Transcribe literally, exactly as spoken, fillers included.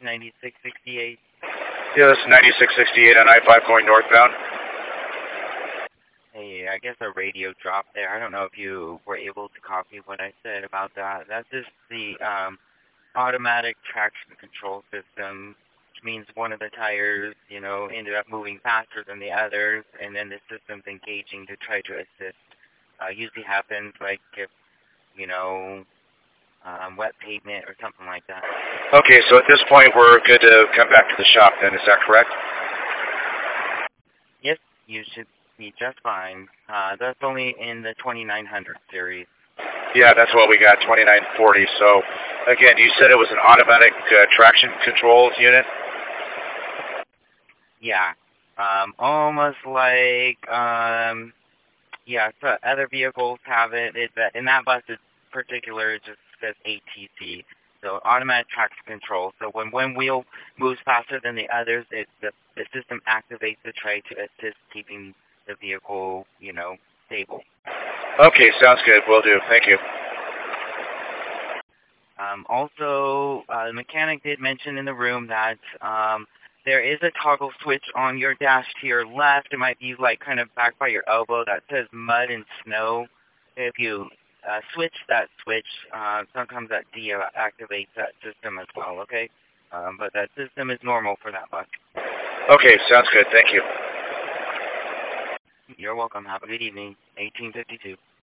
ninety-six sixty-eight? Yeah, this is ninety-six sixty-eight on I five going northbound. Hey, I guess a radio dropped there. I don't know if you were able to copy what I said about that. That's just the um, automatic traction control system, which means one of the tires, you know, ended up moving faster than the others, and then the system's engaging to try to assist. Uh, usually happens like if, you know, um, wet pavement or something like that. Okay, so at this point we're good to come back to the shop then, is that correct? Yes, you should be just fine. Uh, that's only in the twenty-nine hundred series. Yeah, that's what we got, twenty-nine forty. So, again, you said it was an automatic uh, traction control unit? Yeah, um, almost like, um, yeah, so other vehicles have it. It that in that bus in particular, it just says A T C, so automatic traction control. So when one wheel moves faster than the others, it the, the system activates to try to assist keeping the vehicle, you know, stable. Okay, sounds good. Will do. Thank you. Um, also, uh, the mechanic did mention in the room that um, there is a toggle switch on your dash to your left. It might be like kind of back by your elbow that says mud and snow. If you uh, switch that switch, uh, sometimes that deactivates that system as well, okay? Um, but that system is normal for that bus. Okay, sounds good. Thank you. You're welcome. Have a good evening. eighteen fifty-two.